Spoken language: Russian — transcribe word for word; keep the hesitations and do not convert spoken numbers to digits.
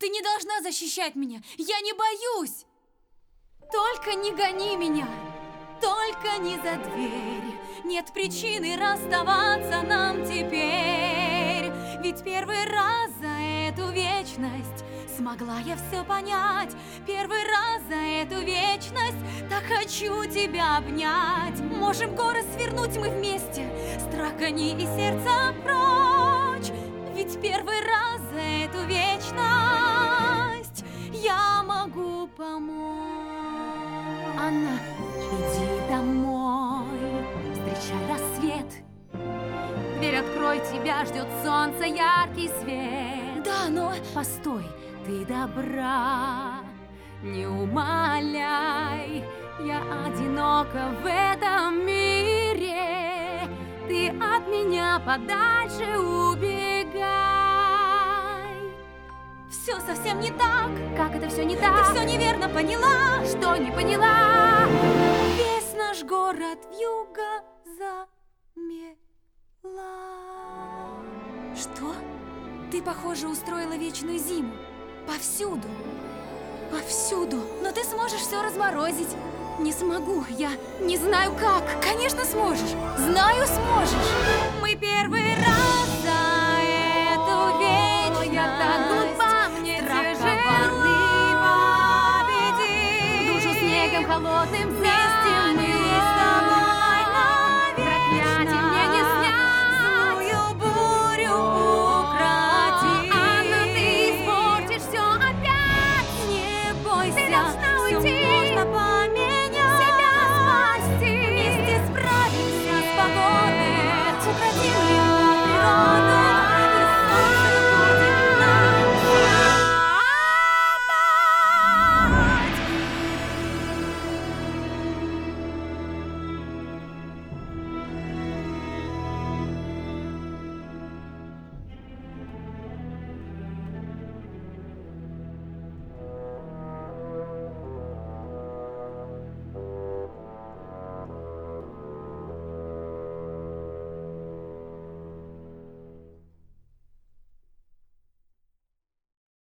Ты не должна защищать меня. Я не боюсь. Только не гони меня. Только не за дверь. Нет причины расставаться нам теперь. Ведь первый раз за эту вечность смогла я все понять. Первый раз за эту вечность так хочу тебя обнять. Можем горы свернуть мы вместе, страх гони и сердце прочь. Ведь первый раз за эту вечность я могу помочь. Анна, иди домой, встречай рассвет. Дверь открой, тебя ждет солнце, яркий свет. Да, но... Постой, ты добра, не умаляй. Я одинока в этом мире. Ты от меня подальше убегай. Все совсем не так. Как это все не так? Ты все неверно поняла. Что не поняла? Весь наш город вьюга замела. Что? Ты, похоже, устроила вечную зиму. Повсюду. Повсюду. Но ты сможешь все разморозить. Не смогу. Я не знаю как. Конечно, сможешь. Знаю, сможешь. Мы первый раз за эту вечность. Я так глупа, мне тяжело. Душу снегом холодным.